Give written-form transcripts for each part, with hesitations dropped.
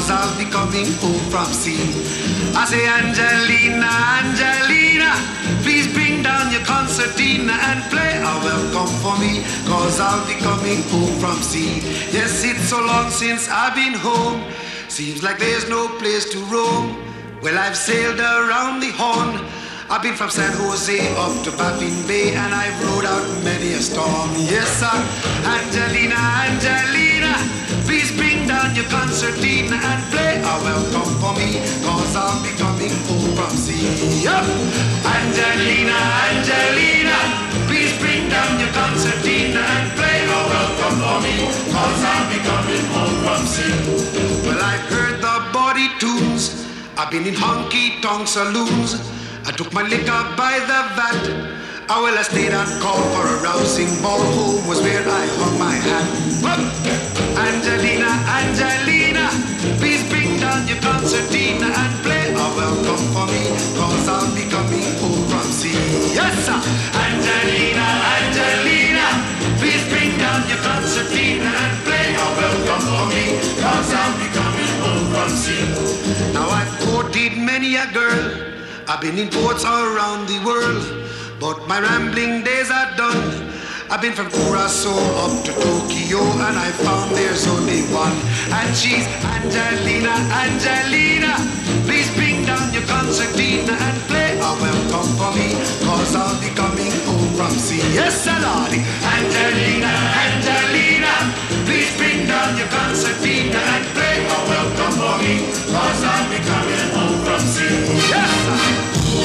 cause I'll be coming home from sea. I say, Angelina, Angelina, please bring down your concertina and play a welcome for me, cause I'll be coming home from sea. Yes, it's so long since I've been home, seems like there's no place to roam. Well, I've sailed around the Horn, I've been from San Jose up to Baffin Bay, and I've rode out many a storm. Yes, sir. Angelina, Angelina, please bring down your concertina and play a welcome for me, cause I'll be coming home from sea. Yep. Angelina, Angelina, please bring down your concertina and play a welcome for me, cause I'll be coming home from sea. Well, I've heard the body tunes, I've been in honky-tonk saloons, I took my liquor by the vat. I stayed and called for a rousing ball. Home was where I hung my hat. Whoop! Angelina, Angelina, please bring down your concertina and play a welcome for me, cause I'll be coming home from sea. Yes, sir! Angelina, Angelina, please bring down your concertina and play a welcome for me, cause I'll be coming home from sea. Now I've courted many a girl, I've been in ports all around the world, but my rambling days are done. I've been from Curacao up to Tokyo, and I found there's only one, and she's Angelina, Angelina. Please bring down your concertina and play a welcome for me, cause I'll be coming home from sea. Yes, Lordy. Angelina, Angelina, please bring down your concertina and play a welcome for me, cause I'll be coming home from sea. Yes, sir.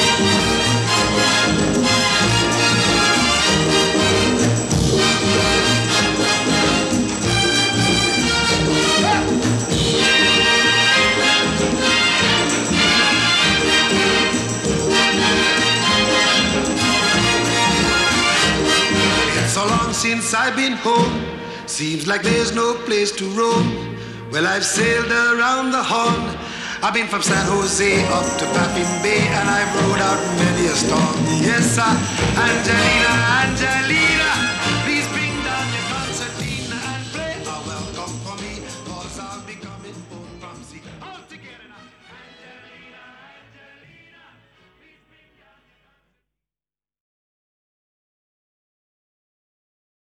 So long since I've been home, seems like there's no place to roam. Well, I've sailed around the Horn, I've been from San Jose up to Baffin Bay, and I've rode out many a storm. Yes, sir. Angelina, Angelina,